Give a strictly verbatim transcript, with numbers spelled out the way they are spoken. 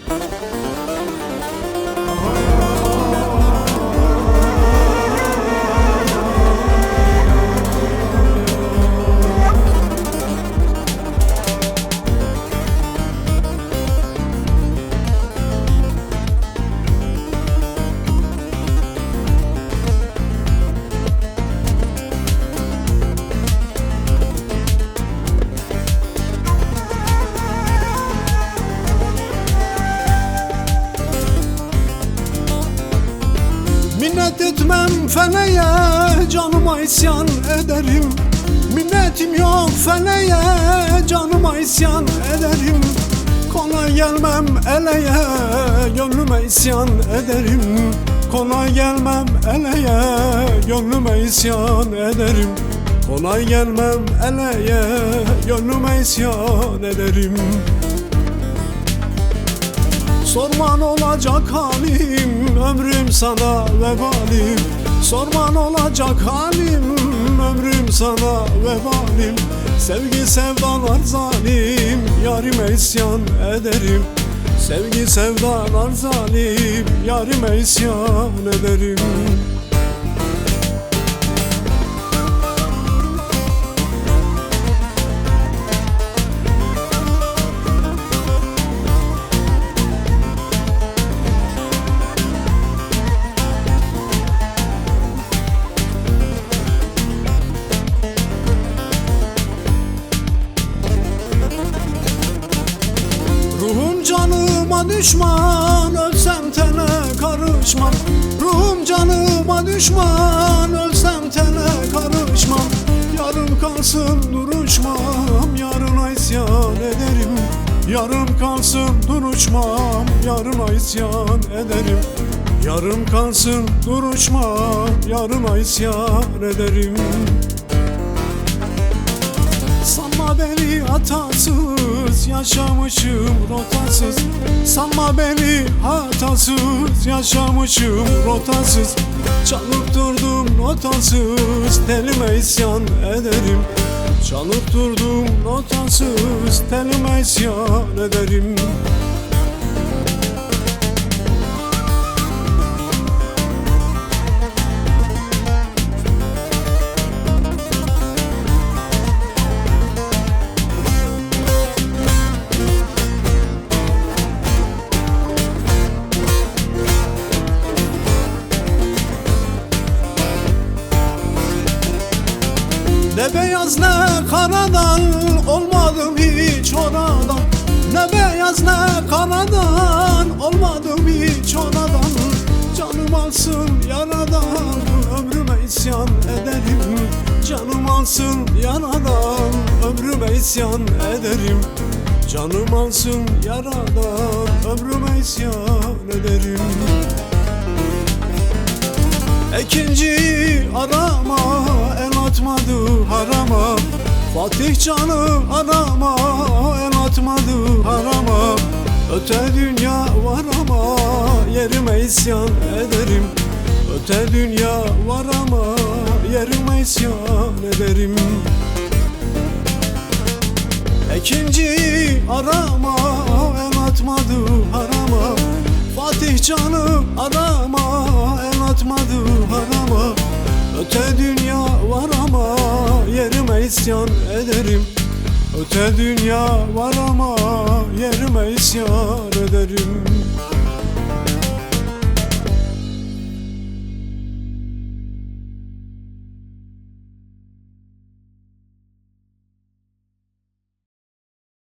Minnet etmem feleğe, canıma isyan ederim. Minnetim yok feleğe, canıma isyan ederim. Kolay gelmem eleye, gönlüme isyan ederim. Kolay gelmem eleye, gönlüme isyan ederim. Kolay gelmem eleye, gönlüme isyan ederim. Sorman olacak halim, ömrüm sana vebalim. Sorman olacak halim, ömrüm sana vebalim. Sevgi sevdalar zalim, yarime isyan ederim. Sevgi sevdalar zalim, yarime isyan ederim. Ruhum canıma düşman, ölsem tene karışmam. Ruhum canıma düşman, ölsem tene karışmam. Yarım kalsın duruşmam, yarına isyan ederim. Yarım kalsın duruşmam, yarına isyan ederim. Yarım kalsın duruşmam, yarına isyan ederim. Sanma beni hatasız, yaşamışım rotasız. Sanma beni hatasız, yaşamışım rotasız. Çalıp durdum notasız, telime isyan ederim. Çalıp durdum notasız, telime isyan ederim. Ne beyaz ne karadan, olmadım hiç oradan. Ne beyaz ne karadan, olmadım hiç oradan. Canım alsın yaradan, ömrüme isyan ederim. Canım alsın yaradan, ömrüme isyan ederim. Canım alsın yaradan, ömrüme isyan ederim. İkinciyi arama, el atmadı harama. Fatih canı arama, el atmadı harama. Öte dünya var ama yerime isyan ederim. Öte dünya var ama yerime isyan ederim. İkinciyi arama, el atmadı harama. Fatih canı arama, el atmadı harama. Öte dünya var ama yerime isyan ederim. Öte dünya var ama yerime isyan ederim.